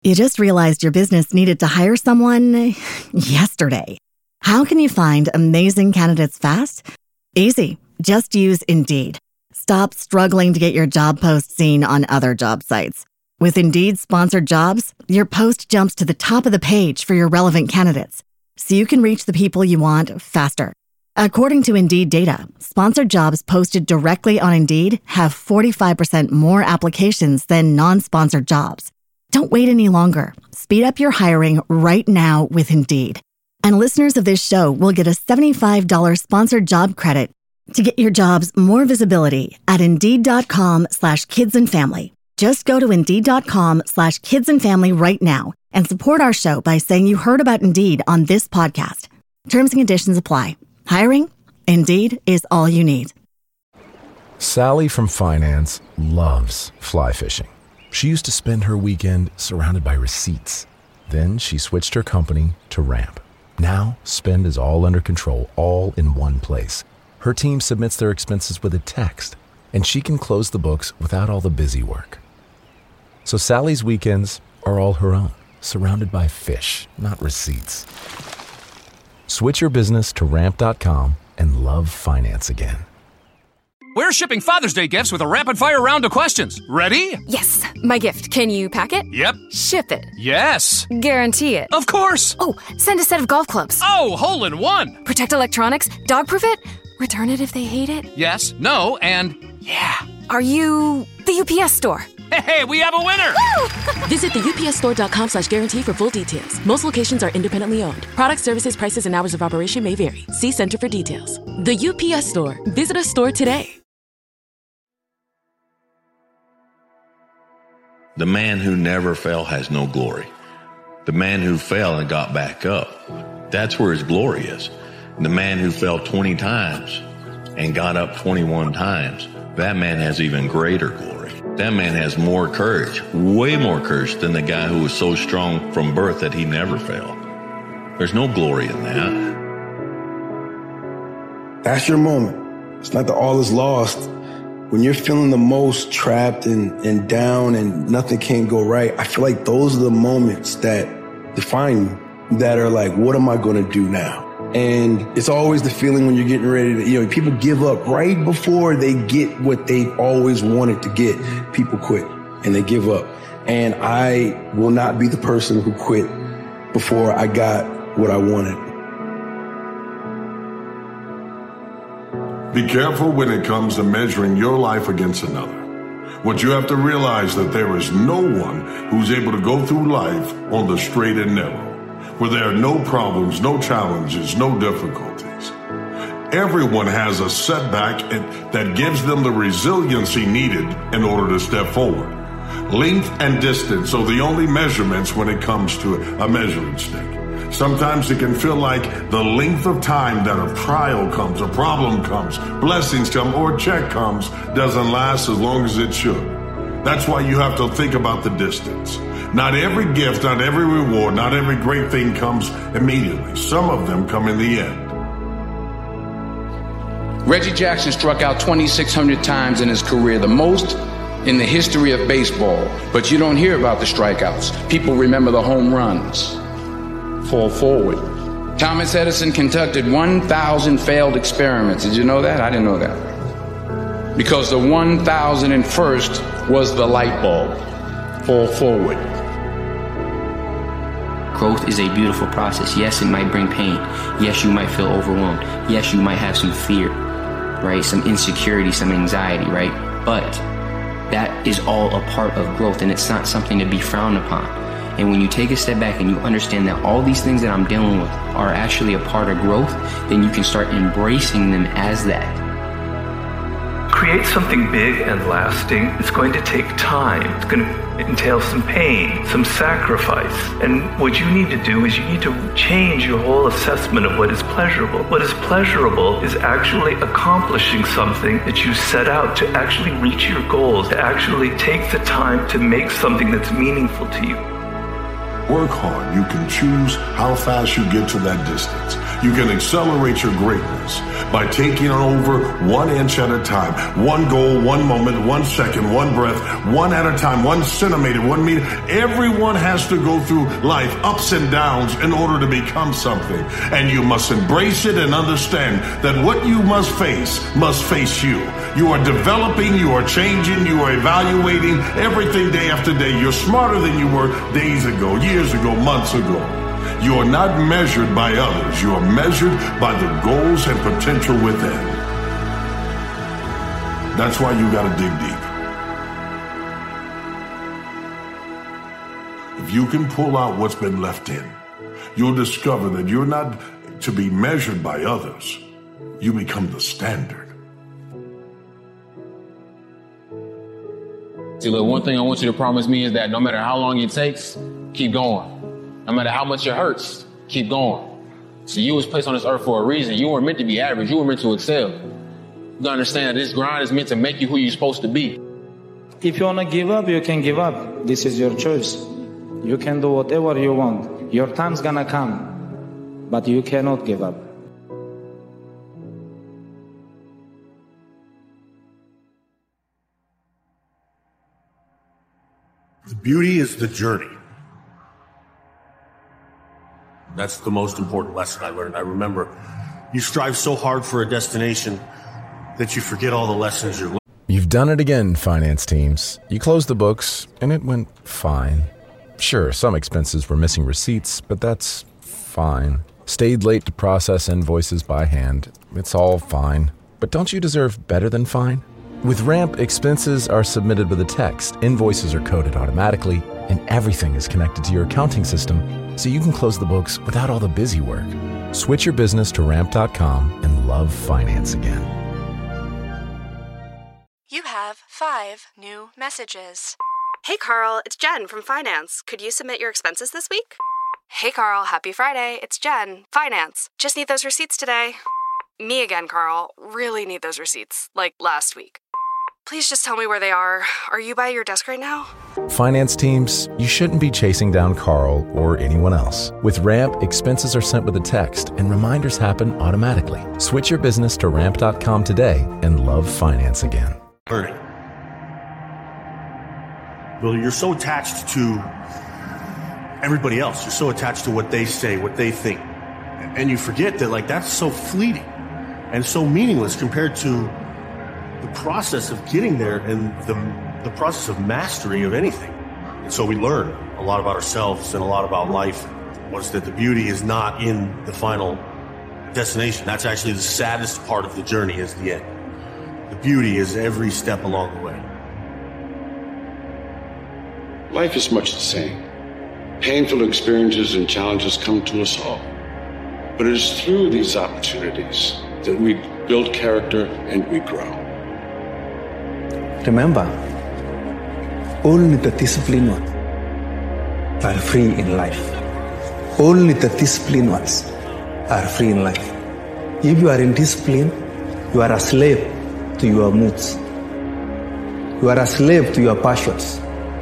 You just realized your business needed to hire someone yesterday. How can you find amazing candidates fast? Easy. Just use Indeed. Stop struggling to get your job post seen on other job sites. With Indeed sponsored jobs, your post jumps to the top of the page for your relevant candidates, so you can reach the people you want faster. According to Indeed data, sponsored jobs posted directly on Indeed have 45% more applications than non-sponsored jobs. Don't wait any longer. Speed up your hiring right now with Indeed. And listeners of this show will get a $75 sponsored job credit to get your jobs more visibility at Indeed.com/kidsandfamily. Just go to Indeed.com/kidsandfamily right now and support our show by saying you heard about Indeed on this podcast. Terms and conditions apply. Hiring? Indeed is all you need. Sally from finance loves fly fishing. She used to spend her weekend surrounded by receipts. Then she switched her company to Ramp. Now, spend is all under control, all in one place. Her team submits their expenses with a text, and she can close the books without all the busy work. So Sally's weekends are all her own, surrounded by fish, not receipts. Switch your business to Ramp.com and love finance again. We're shipping Father's Day gifts with a rapid-fire round of questions. Ready? Yes. My gift. Can you pack it? Yep. Ship it? Yes. Guarantee it? Of course. Oh, send a set of golf clubs. Oh, hole in one. Protect electronics? Dog-proof it? Return it if they hate it? Yes, no, and yeah. Are you the UPS store? Hey, we have a winner! Visit theupsstore.com/guarantee for full details. Most locations are independently owned. Product, services, prices, and hours of operation may vary. See Center for details. The UPS Store. Visit a store today. The man who never fell has no glory. The man who fell and got back up, that's where his glory is. The man who fell 20 times and got up 21 times, that man has even greater glory. That man has more courage, way more courage than the guy who was so strong from birth that he never fell. There's no glory in that. That's your moment. It's not that all is lost. When you're feeling the most trapped and down and nothing can go right, I feel like those are the moments that define you, that are like, what am I going to do now? And it's always the feeling when you're getting ready to, people give up right before they get what they always wanted to get. People quit and they give up. And I will not be the person who quit before I got what I wanted. Be careful when it comes to measuring your life against another. What you have to realize that there is no one who's able to go through life on the straight and narrow, where there are no problems, no challenges, no difficulties. Everyone has a setback that gives them the resiliency needed in order to step forward. Length and distance are the only measurements when it comes to a measuring stick. Sometimes it can feel like the length of time that a trial comes, a problem comes, blessings come, or a check comes doesn't last as long as it should. That's why you have to think about the distance. Not every gift, not every reward, not every great thing comes immediately. Some of them come in the end. Reggie Jackson struck out 2,600 times in his career, the most in the history of baseball. But you don't hear about the strikeouts. People remember the home runs. Fall forward. Thomas Edison conducted 1,000 failed experiments. Did you know that? I didn't know that. Because the 1,001st was the light bulb. Fall forward. Growth is a beautiful process. Yes, it might bring pain. Yes, you might feel overwhelmed. Yes, you might have some fear, right? Some insecurity, some anxiety, right? But that is all a part of growth, and it's not something to be frowned upon. And when you take a step back and you understand that all these things that I'm dealing with are actually a part of growth, then you can start embracing them as that. Create something big and lasting. It's going to take time. It's going to entail some pain, some sacrifice. And what you need to do is you need to change your whole assessment of what is pleasurable. What is pleasurable is actually accomplishing something that you set out to actually reach your goals, to actually take the time to make something that's meaningful to you. Work hard. You can choose how fast you get to that distance. You can accelerate your greatness by taking over 1 inch at a time. One goal, one moment, 1 second, one breath, one at a time, 1 centimeter, 1 meter. Everyone has to go through life, ups and downs, in order to become something. And you must embrace it and understand that what you must face you. You are developing, you are changing, you are evaluating everything day after day. You're smarter than you were days ago, years ago, months ago. You are not measured by others. You are measured by the goals and potential within. That's why you got to dig deep. If you can pull out what's been left in, you'll discover that you're not to be measured by others. You become the standard. See, look, one thing I want you to promise me is that no matter how long it takes, keep going. No matter how much it hurts, keep going. So you was placed on this earth for a reason. You weren't meant to be average. You were meant to excel. You gotta understand that this grind is meant to make you who you're supposed to be. If you wanna give up, you can give up. This is your choice. You can do whatever you want. Your time's gonna come, but you cannot give up. The beauty is the journey. That's the most important lesson I learned. I remember you strive so hard for a destination that you forget all the lessons you learned. You've done it again, finance teams. You closed the books, and it went fine. Sure, some expenses were missing receipts, but that's fine. Stayed late to process invoices by hand. It's all fine. But don't you deserve better than fine? With Ramp, expenses are submitted with a text, invoices are coded automatically, and everything is connected to your accounting system, so you can close the books without all the busy work. Switch your business to Ramp.com and love finance again. You have 5 new messages. Hey Carl, it's Jen from Finance. Could you submit your expenses this week? Hey Carl, happy Friday. It's Jen, Finance. Just need those receipts today. Me again, Carl. Really need those receipts, like last week. Please just tell me where they are. Are you by your desk right now? Finance teams, you shouldn't be chasing down Carl or anyone else. With Ramp, expenses are sent with a text and reminders happen automatically. Switch your business to Ramp.com today and love finance again. Learning. Well, you're so attached to everybody else. You're so attached to what they say, what they think. And you forget that, like, that's so fleeting and so meaningless compared to the process of getting there and the process of mastery of anything. And so we learn a lot about ourselves and a lot about life. Was that the beauty is not in the final destination. That's actually the saddest part of the journey, is the end. The beauty is every step along the way. Life is much the same. Painful experiences and challenges come to us all. But it is through these opportunities that we build character and we grow. Remember, only the disciplined ones are free in life. Only the disciplined ones are free in life. If you are indisciplined, you are a slave to your moods. You are a slave to your passions.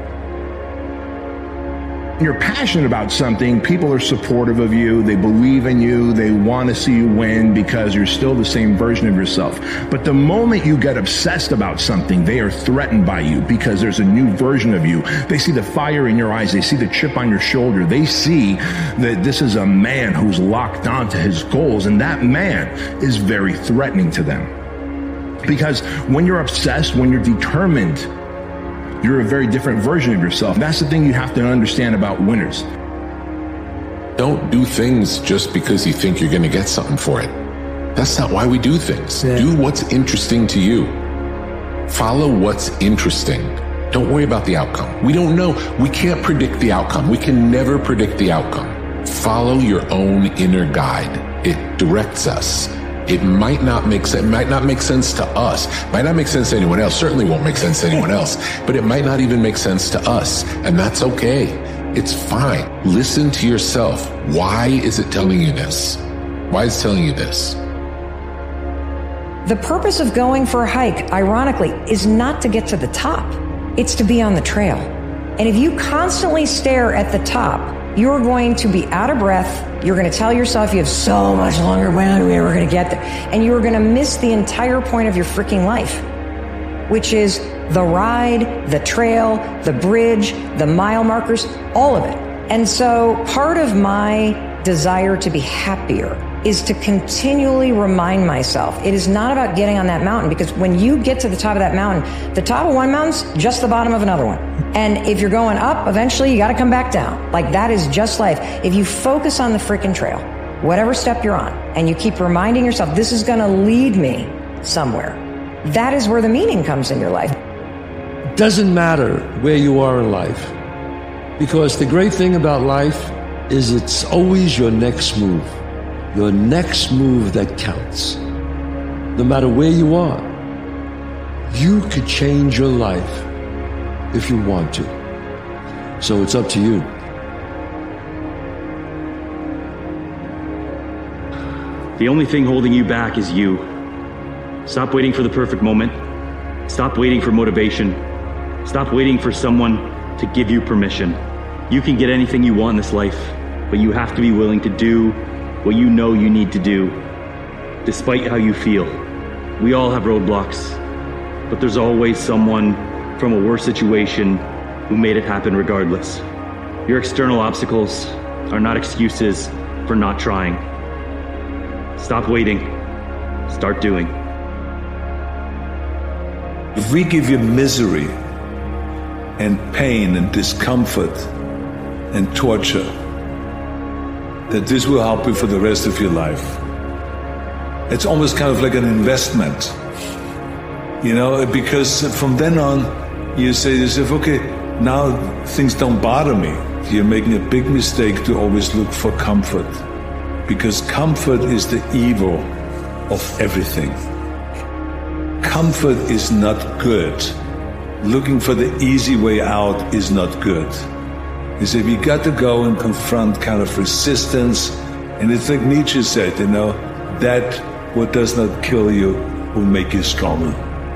You're passionate about something, people are supportive of you, they believe in you, they want to see you win because you're still the same version of yourself. But the moment you get obsessed about something, they are threatened by you because there's a new version of you. They see the fire in your eyes, they see the chip on your shoulder, they see that this is a man who's locked onto his goals, and that man is very threatening to them. Because when you're obsessed, when you're determined, you're a very different version of yourself. That's the thing you have to understand about winners. Don't do things just because you think you're going to get something for it. That's not why we do things. Yeah. Do what's interesting to you. Follow what's interesting. Don't worry about the outcome. We don't know. We can't predict the outcome. We can never predict the outcome. Follow your own inner guide. It directs us. It might not make sense. It might not make sense to us. Might not make sense to anyone else. Certainly won't make sense to anyone else. But it might not even make sense to us. And that's okay. It's fine. Listen to yourself. Why is it telling you this? Why is it telling you this? The purpose of going for a hike, ironically, is not to get to the top. It's to be on the trail. And if you constantly stare at the top, you're going to be out of breath. You're going to tell yourself you have so much longer, when we're going to get there. And you're going to miss the entire point of your freaking life, which is the ride, the trail, the bridge, the mile markers, all of it. And so part of my desire to be happier is to continually remind myself it is not about getting on that mountain, because when you get to the top of that mountain, the top of one mountain's just the bottom of another one. And if you're going up, eventually you got to come back down. Like, that is just life. If you focus on the freaking trail, whatever step you're on, and you keep reminding yourself, this is going to lead me somewhere, that is where the meaning comes in your life. It doesn't matter where you are in life, because the great thing about life is it's always your next move. Your next move that counts. No matter where you are, you could change your life if you want to. So it's up to you. The only thing holding you back is you. Stop waiting for the perfect moment. Stop waiting for motivation. Stop waiting for someone to give you permission. You can get anything you want in this life, but you have to be willing to do what you know you need to do, despite how you feel. We all have roadblocks, but there's always someone from a worse situation who made it happen regardless. Your external obstacles are not excuses for not trying. Stop waiting. Start doing. If we give you misery and pain and discomfort and torture, that this will help you for the rest of your life. It's almost kind of like an investment, you know, because from then on, you say to yourself, okay, now things don't bother me. You're making a big mistake to always look for comfort, because comfort is the evil of everything. Comfort is not good. Looking for the easy way out is not good. You say, we got to go and confront kind of resistance. And it's like Nietzsche said, you know, that what does not kill you will make you stronger.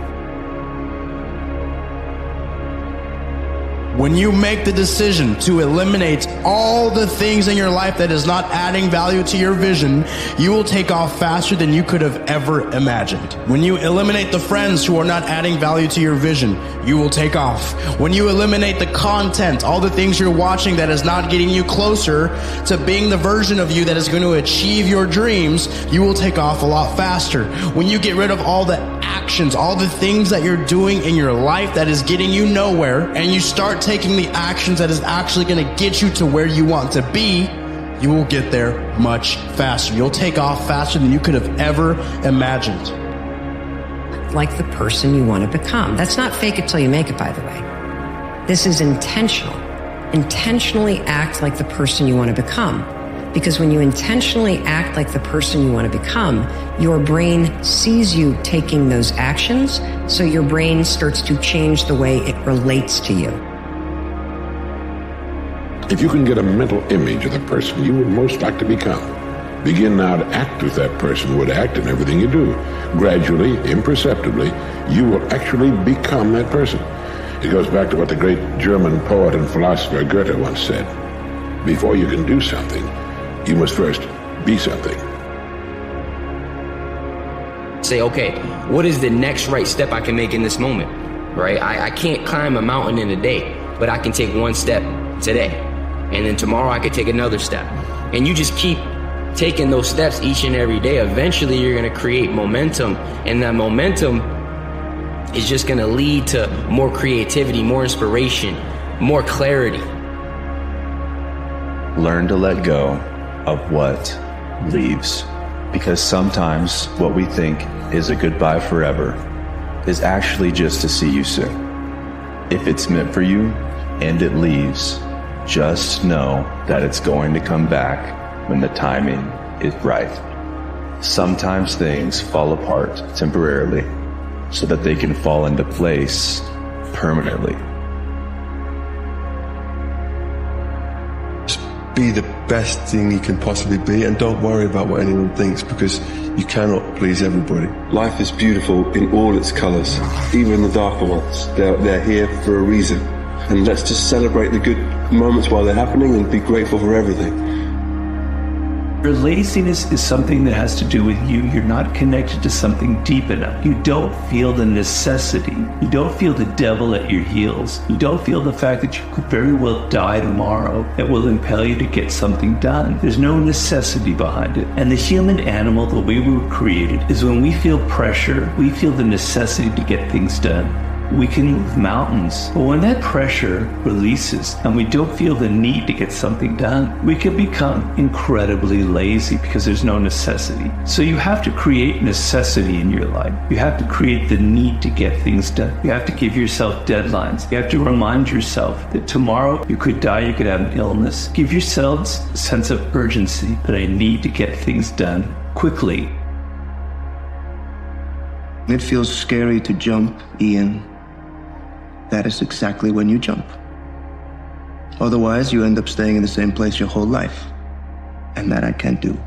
When you make the decision to eliminate all the things in your life that is not adding value to your vision, you will take off faster than you could have ever imagined. When you eliminate the friends who are not adding value to your vision, you will take off. When you eliminate the content, all the things you're watching that is not getting you closer to being the version of you that is going to achieve your dreams, you will take off a lot faster. When you get rid of all the actions, all the things that you're doing in your life that is getting you nowhere, and you start taking the actions that is actually going to get you to where you want to be, you will get there much faster. You'll take off faster than you could have ever imagined. Like the person you want to become. That's not fake it till you make it, by the way. This is intentional. Intentionally act like the person you want to become. Because when you intentionally act like the person you want to become, your brain sees you taking those actions, so your brain starts to change the way it relates to you. If you can get a mental image of the person you would most like to become, begin now to act as that person would act in everything you do. Gradually, imperceptibly, you will actually become that person. It goes back to what the great German poet and philosopher Goethe once said. Before you can do something, you must first be something. Say, okay, what is the next right step I can make in this moment, right? I can't climb a mountain in a day, but I can take one step today. And then tomorrow I could take another step. And you just keep taking those steps each and every day. Eventually you're going to create momentum, and that momentum is just going to lead to more creativity, more inspiration, more clarity. Learn to let go of what leaves. Because sometimes what we think is a goodbye forever is actually just to see you soon. If it's meant for you and it leaves, just know that it's going to come back when the timing is right. Sometimes things fall apart temporarily so that they can fall into place permanently. Just be the best thing you can possibly be, and don't worry about what anyone thinks, because you cannot please everybody. Life is beautiful in all its colors, even the darker ones. They're here for a reason. And let's just celebrate the good moments while they're happening and be grateful for everything. Your laziness is something that has to do with you. You're not connected to something deep enough. You don't feel the necessity. You don't feel the devil at your heels. You don't feel the fact that you could very well die tomorrow that will impel you to get something done. There's no necessity behind it. And the human animal, the way we were created, is when we feel pressure, we feel the necessity to get things done. We can move mountains. But when that pressure releases and we don't feel the need to get something done, we can become incredibly lazy because there's no necessity. So you have to create necessity in your life. You have to create the need to get things done. You have to give yourself deadlines. You have to remind yourself that tomorrow you could die, you could have an illness. Give yourselves a sense of urgency that I need to get things done quickly. It feels scary to jump, Ian. That is exactly when you jump. Otherwise, you end up staying in the same place your whole life. And that I can't do.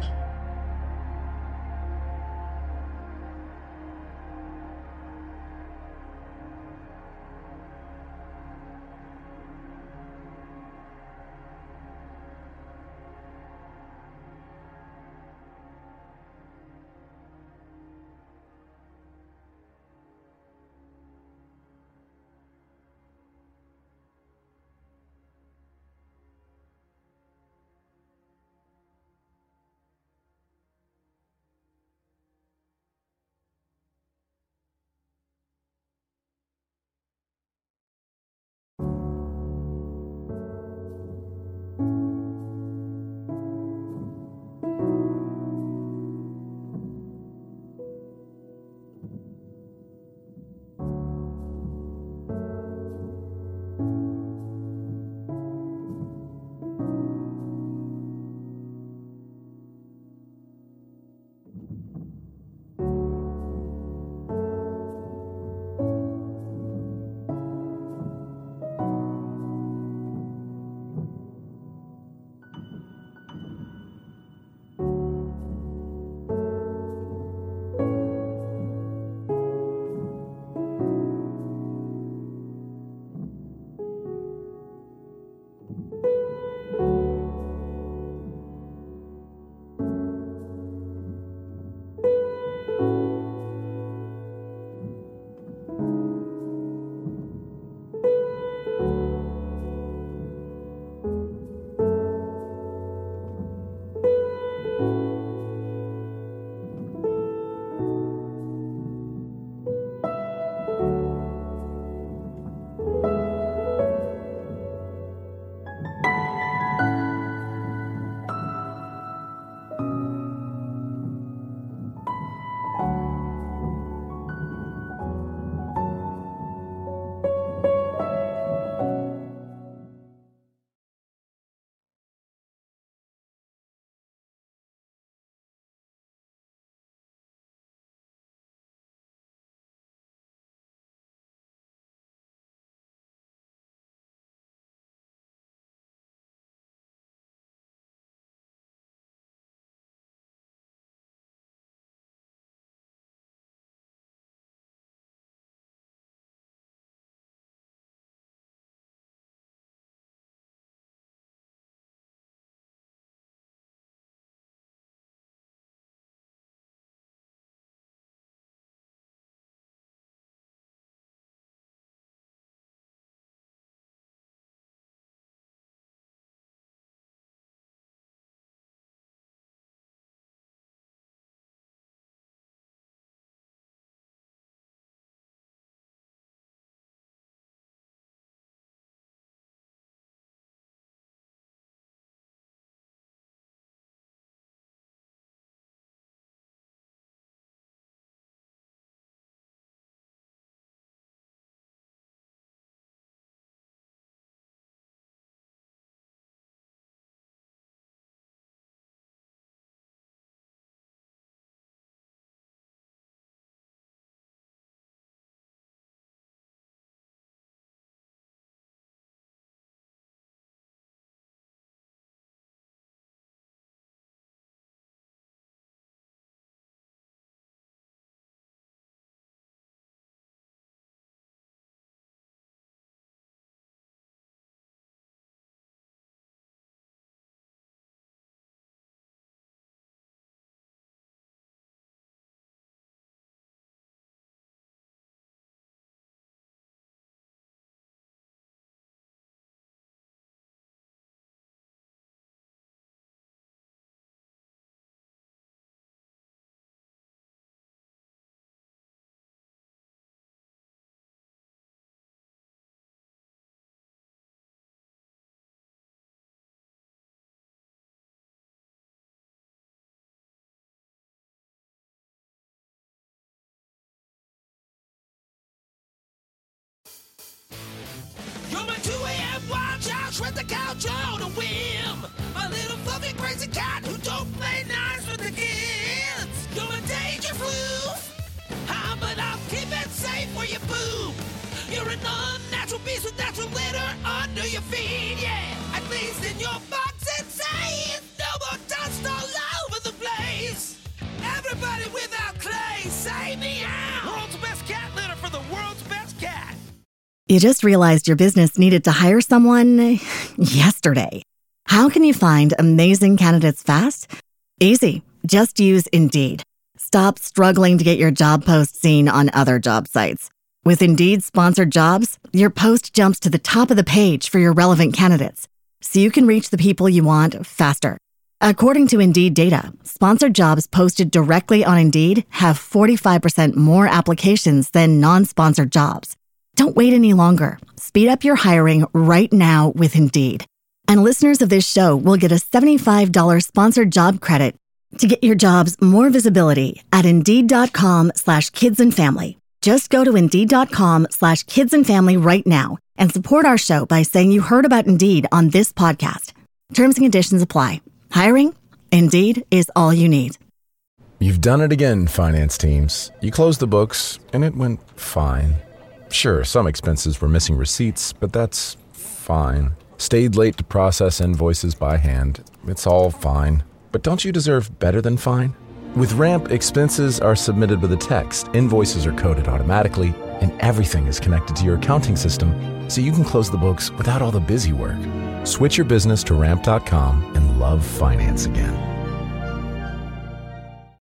shred the couch on a whim. A little fluffy crazy cat who don't play nice with the kids. You're a danger floof. But I'll keep it safe where you poop. You're an unnatural beast with natural litter under your feet, yeah. At least in your box it's safe. No more dust all over the place. Everybody without clay, say meow. World's best cat litter for the world's best cat. You just realized your business needed to hire someone yesterday. How can you find amazing candidates fast? Easy. Just use Indeed. Stop struggling to get your job post seen on other job sites. With Indeed sponsored jobs, your post jumps to the top of the page for your relevant candidates, so you can reach the people you want faster. According to Indeed data, sponsored jobs posted directly on Indeed have 45% more applications than non-sponsored jobs. Don't wait any longer. Speed up your hiring right now with Indeed. And listeners of this show will get a $75 sponsored job credit to get your jobs more visibility at Indeed.com/kidsandfamily. Just go to Indeed.com/kidsandfamily right now and support our show by saying you heard about Indeed on this podcast. Terms and conditions apply. Hiring? Indeed is all you need. You've done it again, finance teams. You closed the books, and it went fine. Sure, some expenses were missing receipts, but that's fine. Stayed late to process invoices by hand. It's all fine. But don't you deserve better than fine? With Ramp, expenses are submitted with a text, invoices are coded automatically, and everything is connected to your accounting system, so you can close the books without all the busy work. Switch your business to Ramp.com and love finance again.